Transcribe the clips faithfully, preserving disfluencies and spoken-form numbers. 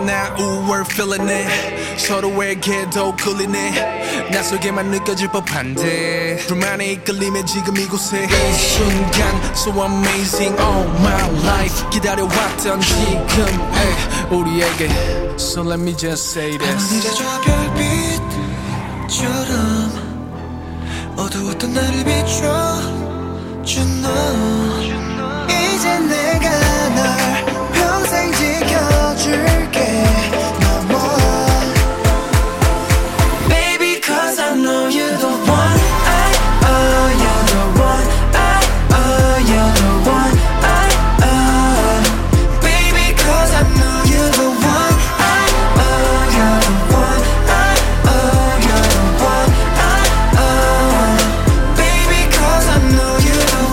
나 우월 feeling it 서로에게 더 끌리네 낯설게만 느껴질 법한데 둘만의 이끌림에 지금 이곳에 이 순간 so amazing all my life 기다려왔던 지금 에이, 우리에게 So let me just say this 하늘의 저 별빛처럼 어두웠던 나를 비춰준 너 이제 내가 널 평생 지켜줄게 No more Baby cause I know you're the one I, oh you're the one I, oh you're the one I, oh Baby cause I know you're the one I, oh you're the one I, oh you're the one I, oh Baby cause I know you're the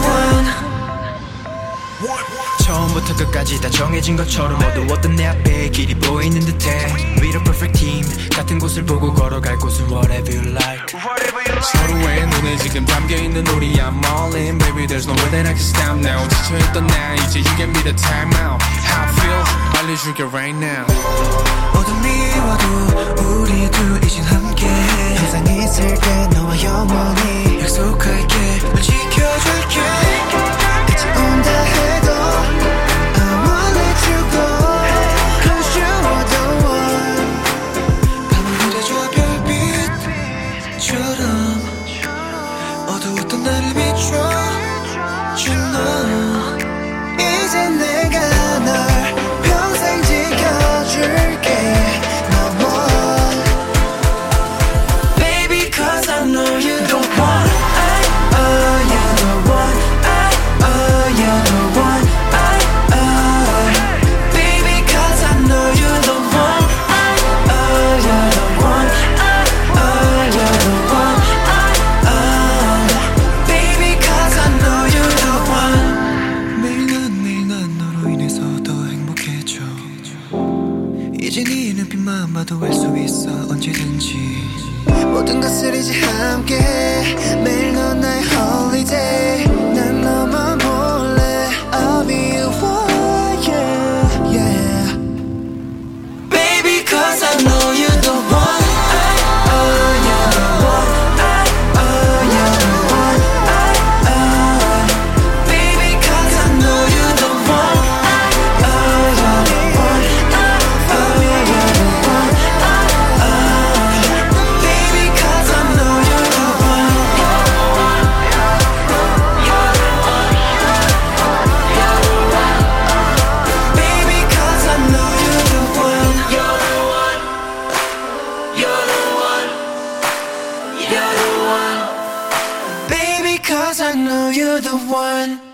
one 처음부터 끝까지 다 정해진 것처럼 어두웠던 내 앞에 길이 보이는 듯해 We the perfect team 같은 곳을 보고 걸어갈 곳은 whatever you like 서로의 눈에 지금 담겨있는 우리 I'm all in Baby there's no way that I can stop now 지쳐있던 나 이제 you give me the time out How I feel 알려줄게 right now 어둠이 와도 우리 둘 이젠 함께 항상 있을게 너와 영원히 약속할게 널 지켜줄게 같이 온다 해도 I won't let you go Cause you are the one 밤하늘의 저 별빛처럼 어두웠던 나를 비춰준 너 이제 내가 널 평생 지켜줄게 No more Baby cause I know you're the one I, oh you're the one I, oh you're the one I, oh Baby cause I know you're the one I, oh you're the one I, oh you're the one I, oh Baby cause I know you're the one 매일 난 매일 난 너로 인해서 더 행복해져 이제 네 눈빛만 봐도 알 수 있어 언제든지 모든 것을 이제 함께 매일 넌 나의 holiday 난 너만 볼래 I'll be your one yeah yeah Baby cause I know you're the one I, oh you're the one I, oh you're the one I, oh Baby cause I know you're the one I, oh you're the one I, oh you're the one I, oh Baby cause I know you're the one Baby cause I know you're the one You're the one You're the one You're the one Baby cause I know you're the one